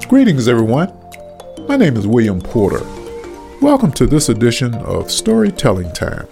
Greetings, everyone. My name is William Porter. Welcome to this edition of Storytelling Time.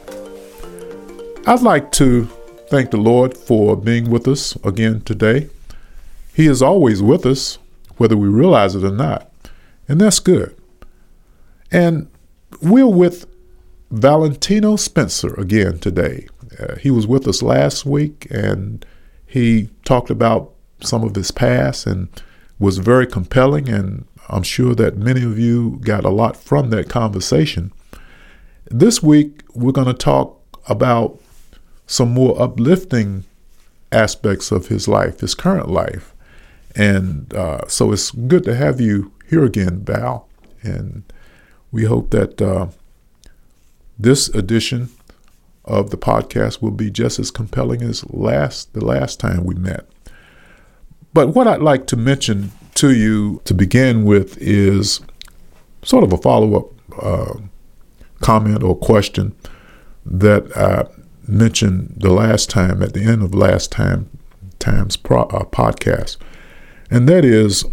I'd like to thank the Lord for being with us again today. He is always with us, whether we realize it or not, and that's good. And we're with Valentino Spencer again today. He was with us last week, and he talked about some of his past and was very compelling, and I'm sure that many of you got a lot from that conversation. This week, we're going to talk about some more uplifting aspects of his life, his current life. And so it's good to have you here again, Val. And we hope that this edition of the podcast will be just as compelling as the last time we met. But what I'd like to mention to you to begin with is sort of a follow-up comment or question that I mentioned the last time, at the end of last time's podcast. And that is,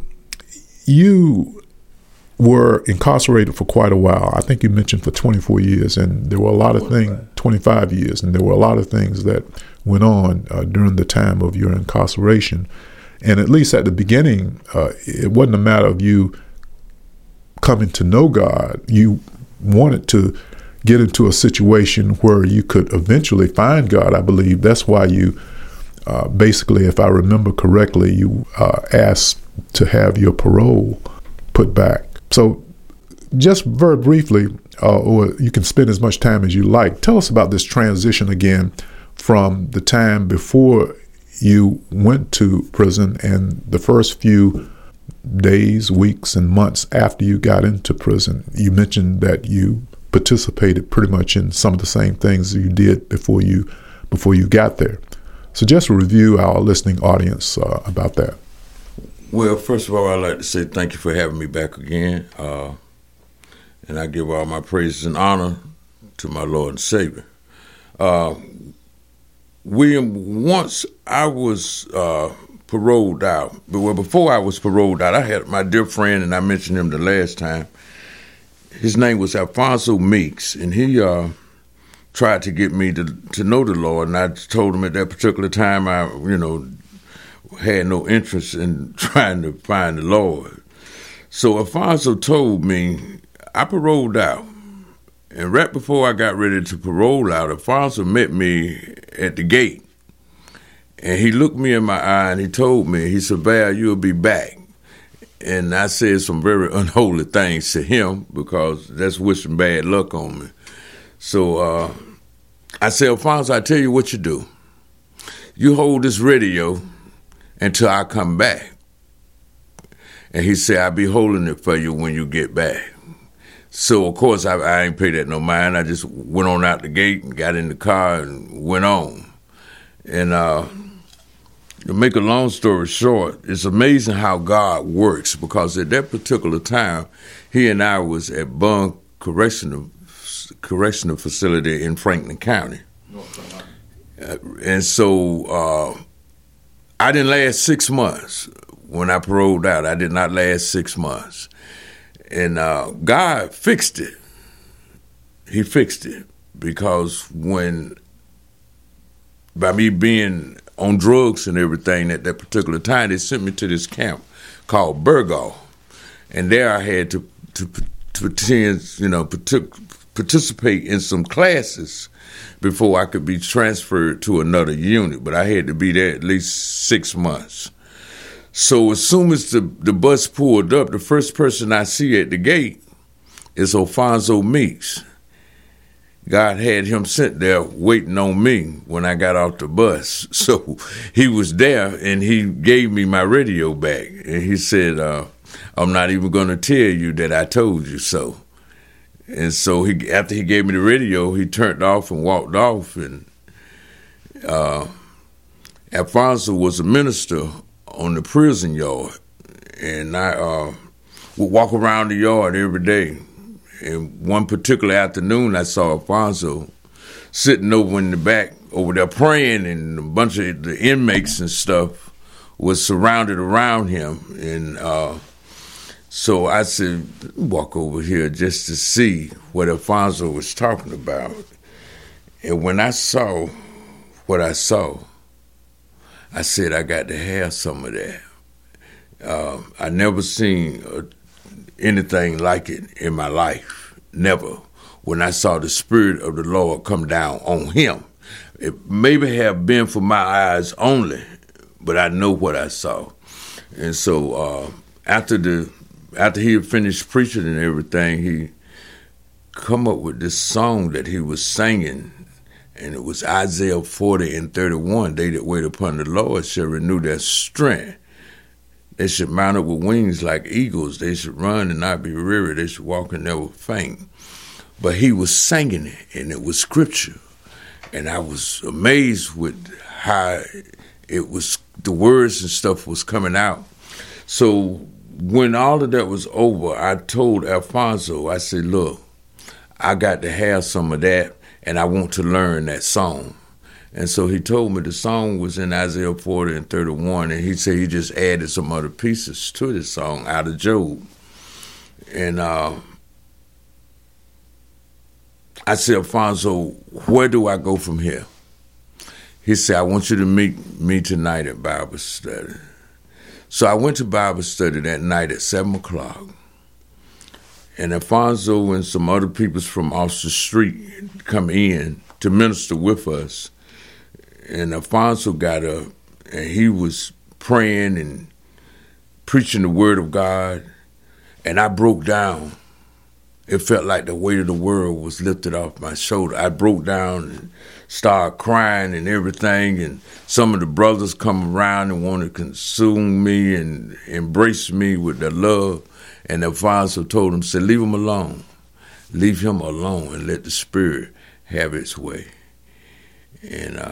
you were incarcerated for quite a while. I think you mentioned for 24 years, and there were a lot of things, 25 years, and there were a lot of things that went on during the time of your incarceration. And at least at the beginning, it wasn't a matter of you coming to know God. You wanted to get into a situation where you could eventually find God. I believe that's why you basically, if I remember correctly, you asked to have your parole put back. So just very briefly, or you can spend as much time as you like, tell us about this transition again from the time before you went to prison and the first few days, weeks, and months after you got into prison. You mentioned that you participated pretty much in some of the same things you did before you got there. So just review our listening audience about that. Well, first of all, I'd like to say thank you for having me back again. And I give all my praises and honor to my Lord and Savior. William, once I was paroled out, well, before I was paroled out, I had my dear friend, and I mentioned him the last time. His name was Alfonso Meeks, and he tried to get me to know the Lord, and I told him at that particular time I, had no interest in trying to find the Lord. So Alfonso told me, I paroled out. And right before I got ready to parole out, Alfonso met me at the gate. And he looked me in my eye and he told me, he said, Val, you'll be back. And I said some very unholy things to him because that's wishing bad luck on me. So I said, Alfonso, I tell you what you do. You hold this radio until I come back. And he said, I'll be holding it for you when you get back. So, of course, I ain't paid that no mind. I just went on out the gate and got in the car and went on. And to make a long story short, it's amazing how God works, because at that particular time, he and I was at Bond Correctional Facility in Franklin County. And so I didn't last 6 months when I paroled out. I did not last 6 months. And God fixed it. He fixed it because by me being on drugs and everything at that particular time, they sent me to this camp called Burgaw. And there I had to participate in some classes before I could be transferred to another unit. But I had to be there at least 6 months. So as soon as the bus pulled up, the first person I see at the gate is Alfonso Meeks. God had him sent there waiting on me when I got off the bus. So he was there, and he gave me my radio back. And he said, I'm not even going to tell you that I told you so. And so after he gave me the radio, he turned off and walked off. And Alfonso was a minister on the prison yard, and I would walk around the yard every day. And one particular afternoon, I saw Alfonso sitting over in the back over there praying, and a bunch of the inmates and stuff was surrounded around him. And So I said, walk over here just to see what Alfonso was talking about. And when I saw what I saw, I said, I got to have some of that. I never seen anything like it in my life, never. When I saw the Spirit of the Lord come down on him. It maybe have been for my eyes only, but I know what I saw. And so after he had finished preaching and everything, he come up with this song that he was singing, and it was Isaiah 40:31. They that wait upon the Lord shall renew their strength. They should mount up with wings like eagles. They should run and not be weary. They should walk and never faint. But he was singing it, and it was scripture. And I was amazed with how it was, the words and stuff was coming out. So when all of that was over, I told Alfonso, I said, look, I got to have some of that, and I want to learn that song. And so he told me the song was in Isaiah 40:31, and he said he just added some other pieces to the song out of Job. And I said, Alfonso, where do I go from here? He said, I want you to meet me tonight at Bible study. So I went to Bible study that night at 7 o'clock. And Alfonso and some other people from off the street come in to minister with us. And Alfonso got up, and he was praying and preaching the word of God. And I broke down. It felt like the weight of the world was lifted off my shoulder. I broke down and started crying and everything, and some of the brothers come around and want to consume me and embrace me with their love. And Alfonso told them, said, leave him alone. Leave him alone and let the Spirit have its way. And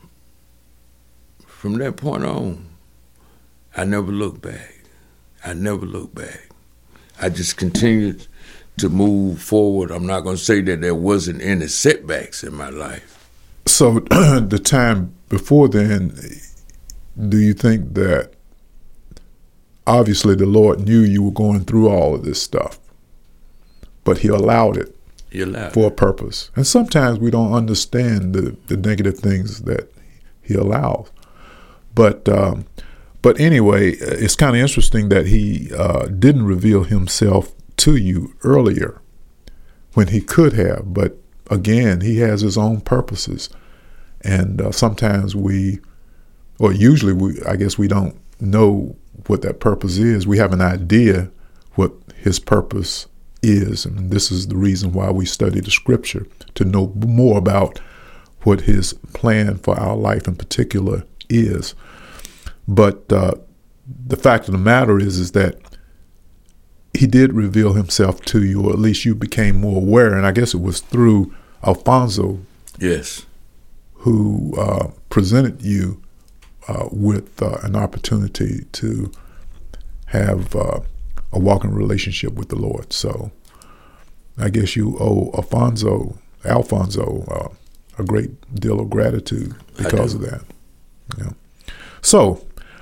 from that point on, I never looked back. I never looked back. I just continued to move forward. I'm not going to say that there wasn't any setbacks in my life. So the time before then, do you think that obviously the Lord knew you were going through all of this stuff, but he allowed it for a purpose? And sometimes we don't understand the negative things that he allows. But anyway, it's kind of interesting that he didn't reveal himself to you earlier when he could have. But again, he has his own purposes. And sometimes usually we don't know what that purpose is. We have an idea what his purpose is. And this is the reason why we study the scripture, to know more about what his plan for our life in particular is. But the fact of the matter is that he did reveal himself to you, or at least you became more aware. And I guess it was through Alfonso, yes, who presented you with an opportunity to have a walking relationship with the Lord. So I guess you owe Alfonso a great deal of gratitude because of that. Yeah. So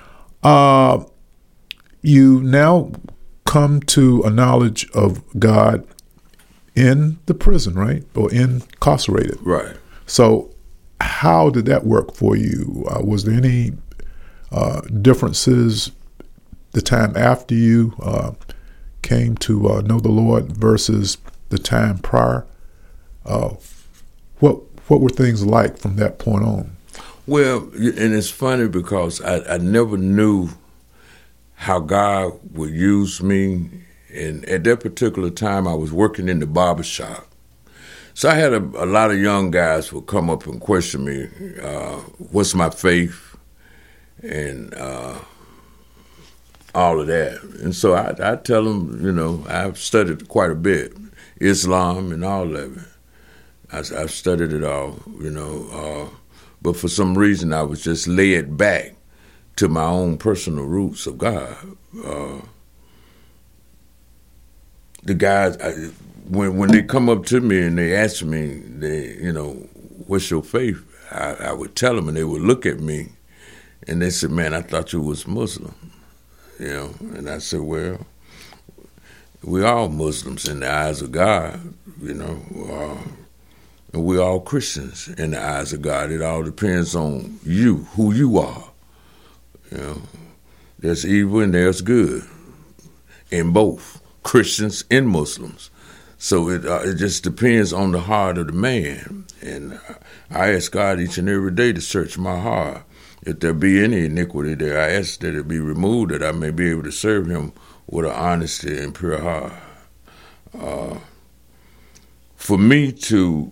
you now come to a knowledge of God in the prison, right? Or incarcerated. Right. So how did that work for you? Was there any differences the time after you came to know the Lord versus the time prior? What were things like from that point on? Well, and it's funny because I never knew how God would use me. And at that particular time, I was working in the barber shop. So I had a lot of young guys would come up and question me, what's my faith, and all of that. And so I tell them, I've studied quite a bit, Islam and all of it. I've studied it all, but for some reason I was just led back to my own personal roots of God. The guys, when they come up to me and they ask me, what's your faith? I would tell them, and they would look at me, and they said, man, I thought you was Muslim, And I said, well, We all Muslims in the eyes of God, and we all Christians in the eyes of God. It all depends on you, who you are. There's evil and there's good in both Christians and Muslims. So it just depends on the heart of the man. And I ask God each and every day to search my heart. If there be any iniquity there, I ask that it be removed, that I may be able to serve him with an honesty and pure heart. For me to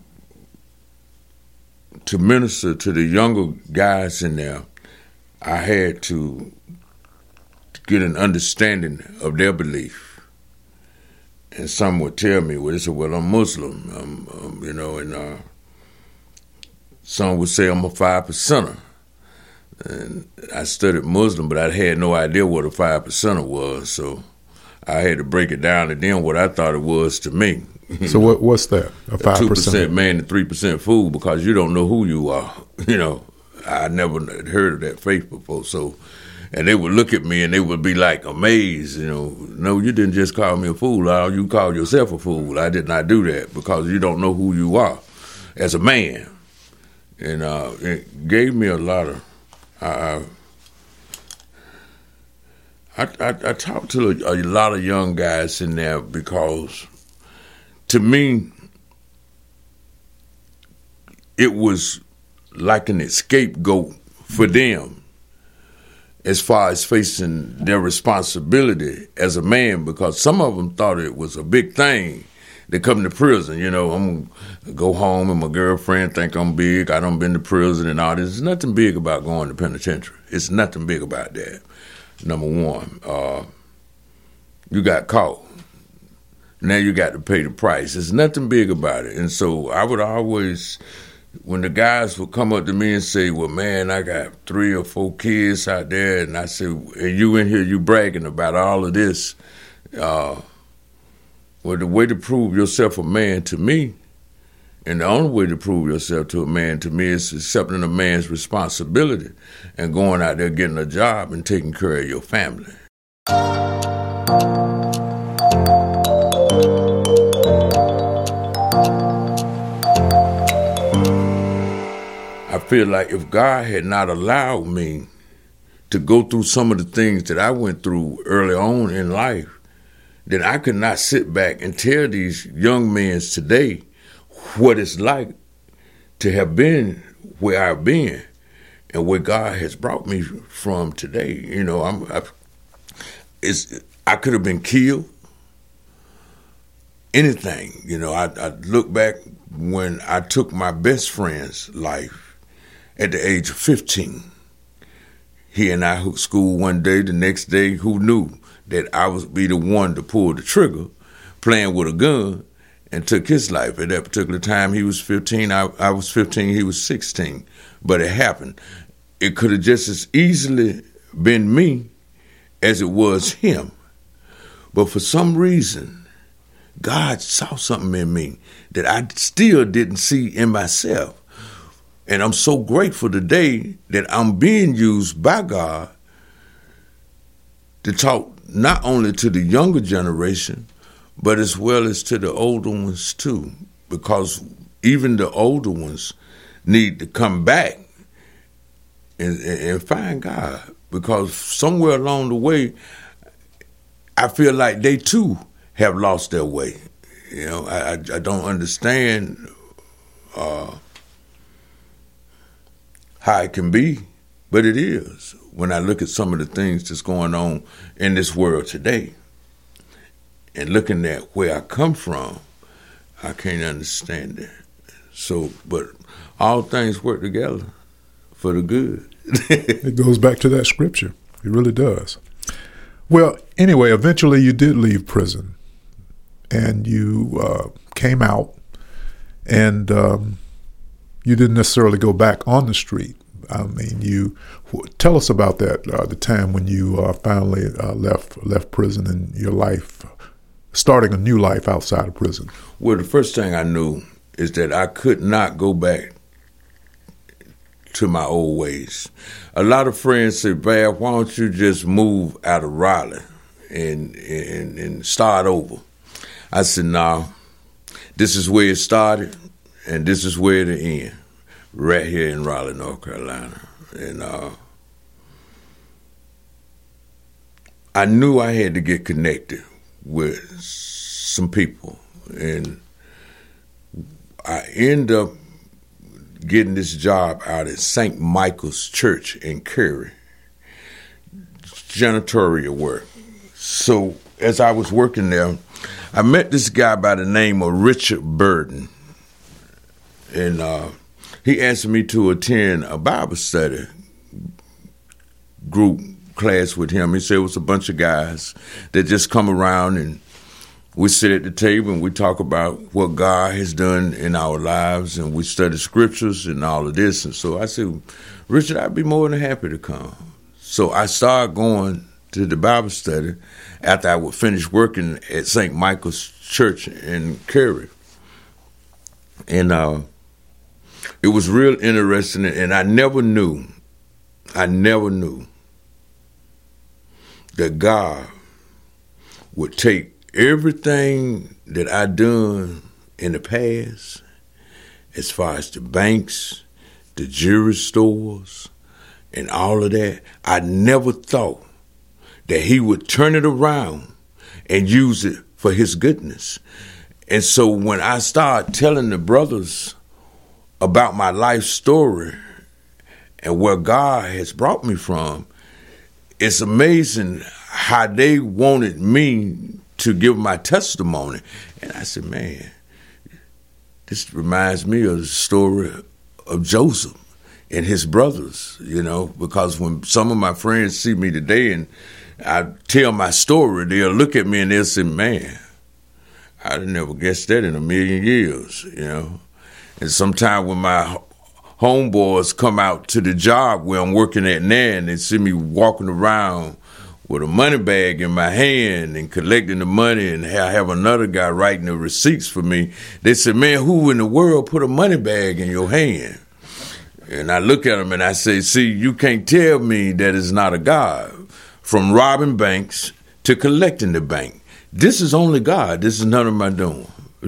minister to the younger guys in there, I had to get an understanding of their belief. And some would tell me, well, they said, well, I'm Muslim, and some would say I'm a 5%er. And I studied Muslim, but I had no idea what a 5%er was, so I had to break it down to them what I thought it was to me. So what's that, a 5%? 2% man and 3% fool, because you don't know who you are. I never heard of that faith before, so... And they would look at me and they would be like amazed, no, you didn't just call me a fool. You called yourself a fool. I did not do that because you don't know who you are as a man. And it gave me a lot of, I talked to a lot of young guys in there because to me, it was like an scapegoat for them, as far as facing their responsibility as a man, because some of them thought it was a big thing to come to prison. I'm going to go home and my girlfriend think I'm big. I done been to prison and all this. There's nothing big about going to penitentiary. It's nothing big about that. Number one, you got caught. Now you got to pay the price. There's nothing big about it. And so I would always... When the guys would come up to me and say, well, man, I got 3 or 4 kids out there, and I said, and you in here, you bragging about all of this. Well, the way to prove yourself a man to me, and the only way to prove yourself to a man to me is accepting a man's responsibility and going out there getting a job and taking care of your family. I feel like if God had not allowed me to go through some of the things that I went through early on in life, then I could not sit back and tell these young men today what it's like to have been where I've been and where God has brought me from today. I could have been killed, anything. I look back when I took my best friend's life. At the age of 15, he and I hooked school one day. The next day, who knew that I would be the one to pull the trigger, playing with a gun, and took his life. At that particular time, he was 15. I was 15. He was 16. But it happened. It could have just as easily been me as it was him. But for some reason, God saw something in me that I still didn't see in myself. And I'm so grateful today that I'm being used by God to talk not only to the younger generation, but as well as to the older ones too, because even the older ones need to come back and find God, because somewhere along the way, I feel like they too have lost their way. I don't understand how it can be, but it is when I look at some of the things that's going on in this world today. And looking at where I come from, I can't understand it. So, but all things work together for the good. It goes back to that scripture. It really does. Well, anyway, eventually you did leave prison, and you came out, and you didn't necessarily go back on the street. I mean, tell us about that, the time when you finally left prison and your life, starting a new life outside of prison. Well, the first thing I knew is that I could not go back to my old ways. A lot of friends say, Val, why don't you just move out of Raleigh and start over. I said, no, this is where it started, and this is where it ends, right here in Raleigh, North Carolina. And I knew I had to get connected with some people, and I ended up getting this job out at St. Michael's Church in Cary, janitorial work. So as I was working there, I met this guy by the name of Richard Burden, and he asked me to attend a Bible study group class with him. He said it was a bunch of guys that just come around and we sit at the table and we talk about what God has done in our lives, and we study scriptures and all of this. And so I said, Richard, I'd be more than happy to come. So I started going to the Bible study after I would finish working at St. Michael's Church in Cary. And it was real interesting, and I never knew that God would take everything that I done in the past, as far as the banks, the jewelry stores, and all of that. I never thought that he would turn it around and use it for his goodness. And so when I started telling the brothers about my life story and where God has brought me from, it's amazing how they wanted me to give my testimony. And I said, man, this reminds me of the story of Joseph and his brothers, because when some of my friends see me today and I tell my story, they'll look at me and they'll say, man, I'd never guessed that in a million years, And sometimes when my homeboys come out to the job where I'm working at now and they see me walking around with a money bag in my hand and collecting the money, and I have another guy writing the receipts for me, they say, man, who in the world put a money bag in your hand? And I look at them and I say, see, you can't tell me that it's not a God. From robbing banks to collecting the bank. This is only God. This is none of my doing.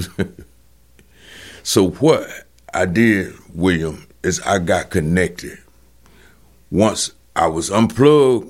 So what I did, William, is I got connected. Once I was unplugged,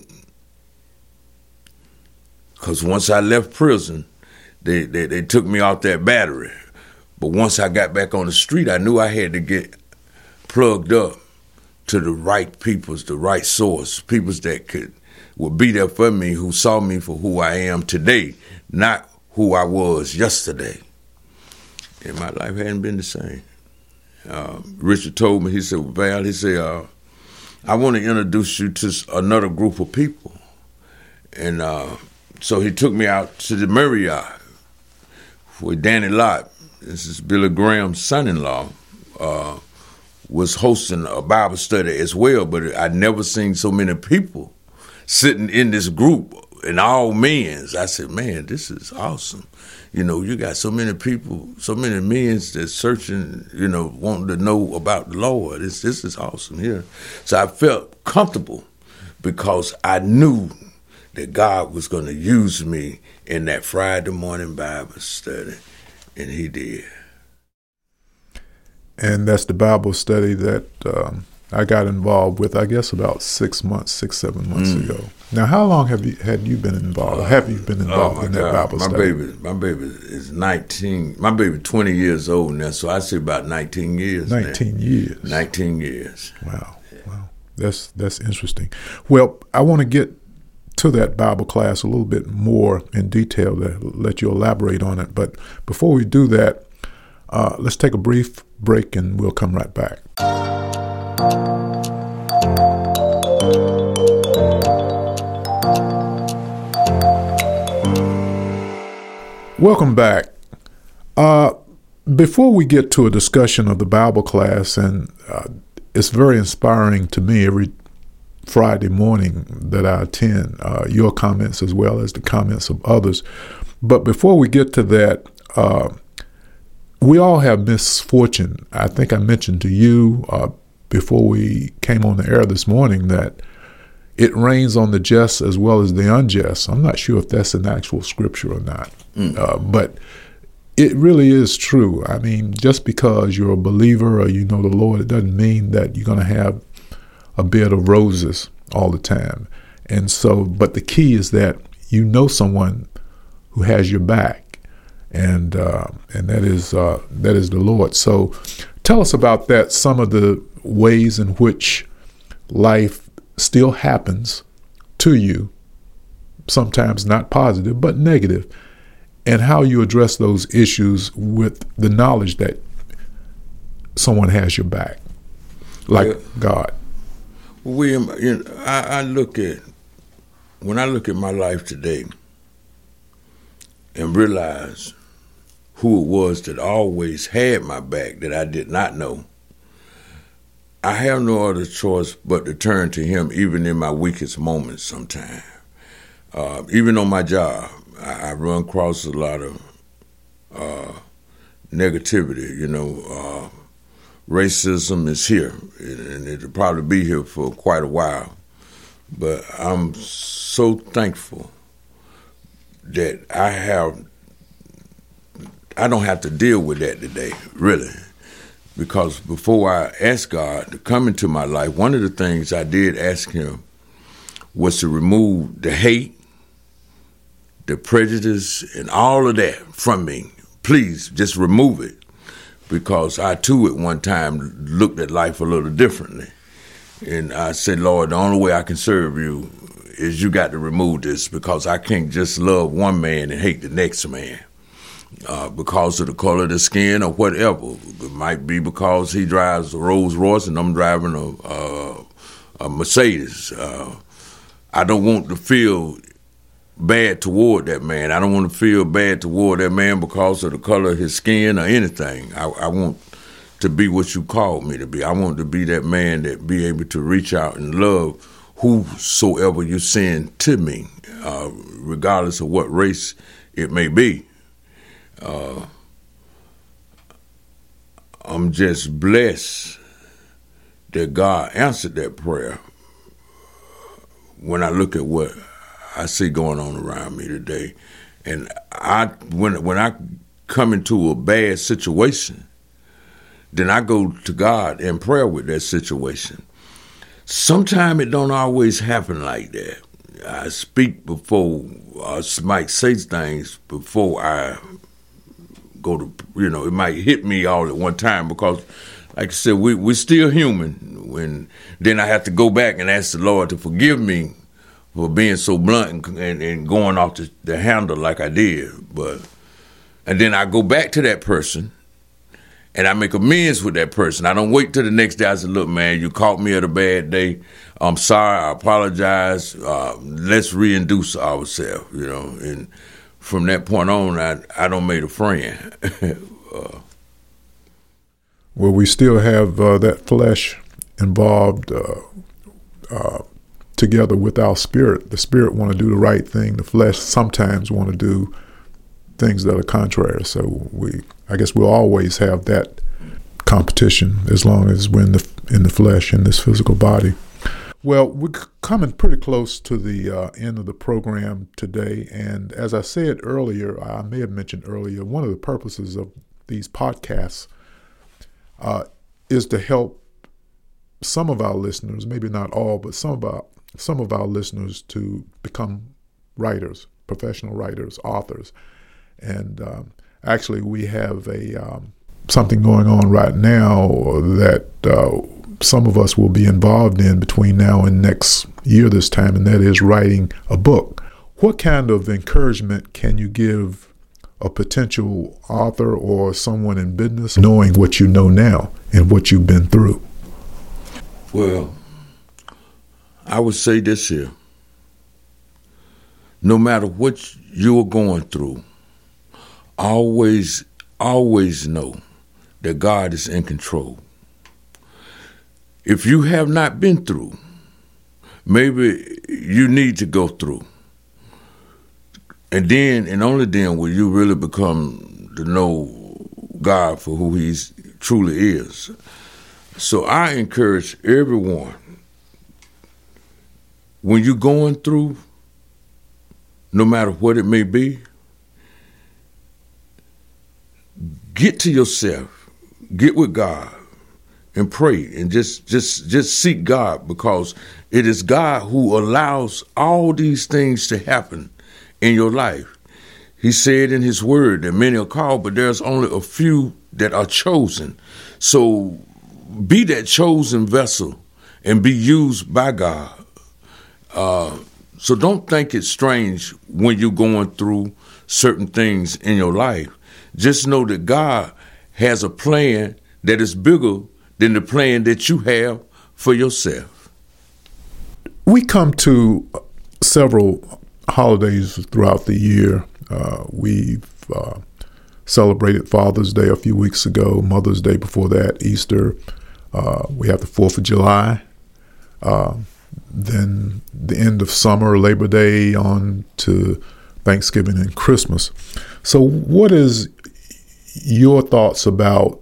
because once I left prison, they took me off that battery. But once I got back on the street, I knew I had to get plugged up to the right peoples, the right source, peoples that would be there for me, who saw me for who I am today, not who I was yesterday. And my life hadn't been the same. Richard told me, he said, Val, I want to introduce you to another group of people. And so he took me out to the Marriott where Danny Lott, this is Billy Graham's son-in-law, was hosting a Bible study as well, but I'd never seen so many people sitting in this group, and all men's. I said, man, this is awesome. You got so many people, so many men's that's searching, wanting to know about the Lord. This is awesome here. So I felt comfortable because I knew that God was going to use me in that Friday morning Bible study, and he did. And that's the Bible study that I got involved with, I guess, about 7 months ago. Now, how long had you been involved? Have you been involved in that Bible study? My baby is 19. My baby 20 years old now, so I say about 19 years. 19 years. 19 years. Wow. That's interesting. Well, I want to get to that Bible class a little bit more in detail to let you elaborate on it. But before we do that, let's take a brief break and we'll come right back. Welcome back. Before we get to a discussion of the Bible class, and it's very inspiring to me every Friday morning that I attend, your comments as well as the comments of others. But before we get to that, we all have misfortune. I think I mentioned to you before we came on the air this morning that it rains on the just as well as the unjust. I'm not sure if that's an actual scripture or not, but it really is true. I mean, just because you're a believer or you know the Lord, it doesn't mean that you're going to have a bed of roses all the time. And so, but the key is that you know someone who has your back, and that is the Lord. So, tell us about that. Some of the ways in which life still happens to you, sometimes not positive but negative, and how you address those issues with the knowledge that someone has your back, like God. William, I look at, when I look at my life today and realize who it was that always had my back that I did not know, I have no other choice but to turn to him even in my weakest moments sometimes. Even on my job, I run across a lot of negativity, racism is here, and it'll probably be here for quite a while. But I'm so thankful that I don't have to deal with that today, really. Because before I asked God to come into my life, one of the things I did ask him was to remove the hate, the prejudice, and all of that from me. Please, just remove it. Because I, too, at one time looked at life a little differently. And I said, Lord, the only way I can serve you is you got to remove this, because I can't just love one man and hate the next man because of the color of the skin or whatever. It might be because he drives a Rolls Royce and I'm driving a Mercedes. I don't want to feel bad toward that man. I don't want to feel bad toward that man because of the color of his skin or anything. I want to be what you called me to be. I want to be that man that be able to reach out and love whosoever you send to me, regardless of what race it may be. I'm just blessed that God answered that prayer when I look at what I see going on around me today. And when I come into a bad situation, then I go to God in prayer with that situation. Sometimes it don't always happen like that. I speak before, I might say things before I go to, it might hit me all at one time, because, like I said, we're still human. Then I have to go back and ask the Lord to forgive me for being so blunt and going off the handle like I did. And then I go back to that person and I make amends with that person. I don't wait till the next day. I say, look, man, you caught me at a bad day. I'm sorry. I apologize. Let's reintroduce ourselves, And from that point on, I don't make a friend. Well, we still have that flesh involved together with our spirit. The spirit want to do the right thing. The flesh sometimes want to do things that are contrary. So I guess we'll always have that competition as long as we're in the flesh, in this physical body. Well, we're coming pretty close to the end of the program today. And as I said earlier, I may have mentioned earlier, one of the purposes of these podcasts is to help some of our listeners, maybe not all, but some of our listeners to become writers, professional writers, authors. And actually, we have something going on right now that some of us will be involved in between now and next year this time, and that is writing a book. What kind of encouragement can you give a potential author or someone in business knowing what you know now and what you've been through? Well, I would say this here. No matter what you're going through, always know that God is in control. If you have not been through, maybe you need to go through. And then, and only then, will you really become to know God for who He truly is. So I encourage everyone, when you're going through, no matter what it may be, get to yourself, get with God, and pray, and just seek God, because it is God who allows all these things to happen in your life. He said in his word that many are called, but there's only a few that are chosen. So be that chosen vessel and be used by God. So don't think it's strange when you're going through certain things in your life. Just know that God has a plan that is bigger than the plan that you have for yourself. We come to several holidays throughout the year. We've celebrated Father's Day a few weeks ago, Mother's Day before that, Easter. We have the 4th of July. Then the end of summer, Labor Day, on to Thanksgiving and Christmas. So what is your thoughts about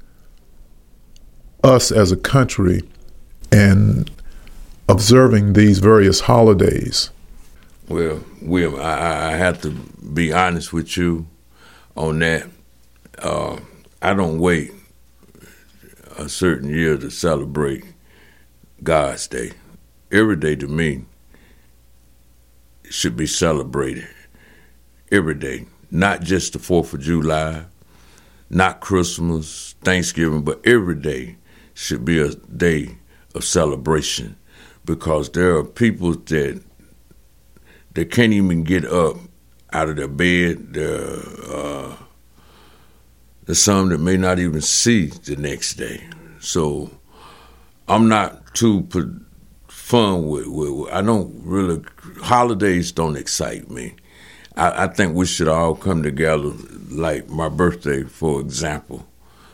us as a country and observing these various holidays? Well, William, I have to be honest with you on that. I don't wait a certain year to celebrate God's Day. Every day to me should be celebrated. Every day. Not just the 4th of July, not Christmas, Thanksgiving, but every day should be a day of celebration, because there are people that can't even get up out of their bed. There's some that may not even see the next day. So I'm not too fun with I don't really, holidays don't excite me. I think we should all come together, like my birthday, for example.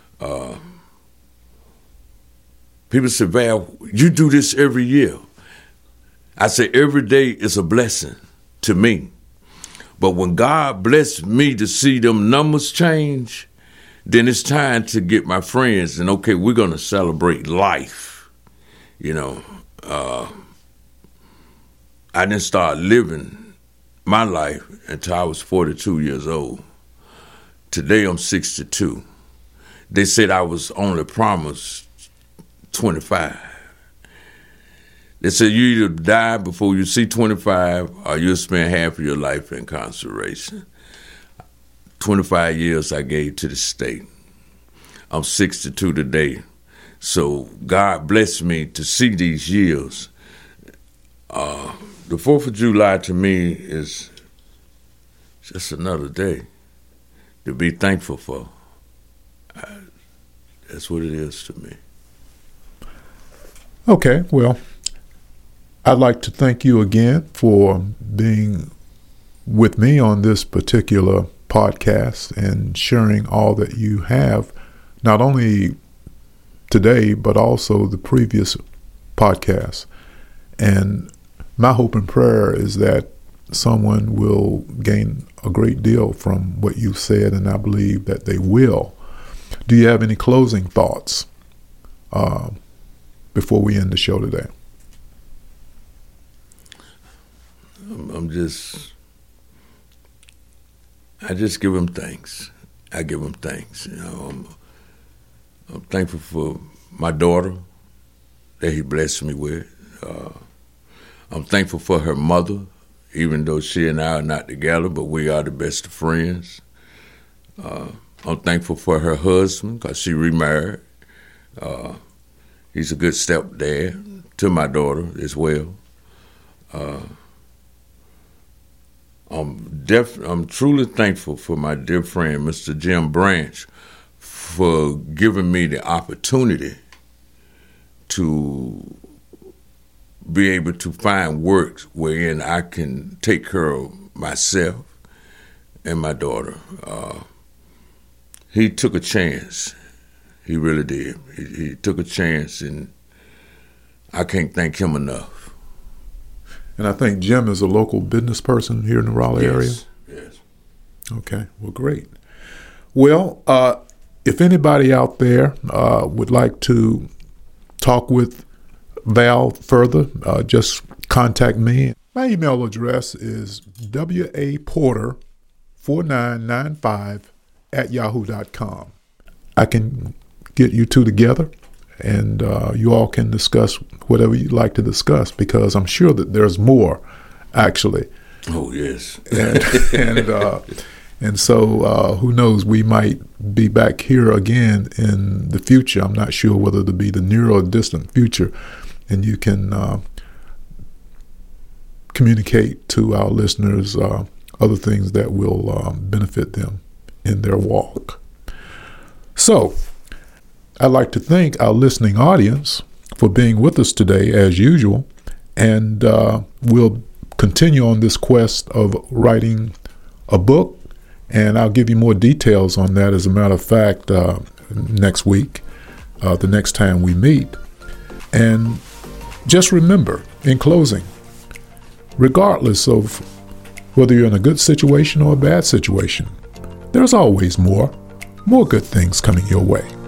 People say, Val, you do this every year. I say every day is a blessing to me. But when God blessed me to see them numbers change, then it's time to get my friends and, okay, we're going to celebrate life. You know, I didn't start living my life until I was 42 years old. Today I'm 62. They said I was only promised 25. They said you either die before you see 25 or you'll spend half of your life in incarceration. 25 years I gave to the state. I'm 62 today. So God blessed me to see these years. The 4th of July to me is just another day to be thankful for. That's what it is to me. Okay, well, I'd like to thank you again for being with me on this particular podcast and sharing all that you have, not only today, but also the previous podcast. And my hope and prayer is that someone will gain a great deal from what you said, and I believe that they will. Do you have any closing thoughts before we end the show today? I just give him thanks. I give him thanks. You know, I'm thankful for my daughter that he blessed me with. I'm thankful for her mother, even though she and I are not together, but we are the best of friends. I'm thankful for her husband, because she remarried. He's a good stepdad to my daughter as well. I'm truly thankful for my dear friend, Mr. Jim Branch, for giving me the opportunity to be able to find work wherein I can take care of myself and my daughter. He took a chance. He really did. He took a chance, and I can't thank him enough. And I think Jim is a local business person here in the Raleigh area? Yes. Okay, well, great. Well, if anybody out there would like to talk with Val further, just contact me. My email address is waporter4995@yahoo.com. I can get you two together, and you all can discuss whatever you'd like to discuss, because I'm sure that there's more, actually. Oh, yes. And so who knows, we might be back here again in the future. I'm not sure whether to be the near or distant future. And you can communicate to our listeners other things that will benefit them in their walk. So I'd like to thank our listening audience for being with us today, as usual. And we'll continue on this quest of writing a book. And I'll give you more details on that, as a matter of fact, next week, the next time we meet. And just remember, in closing, regardless of whether you're in a good situation or a bad situation, there's always more good things coming your way.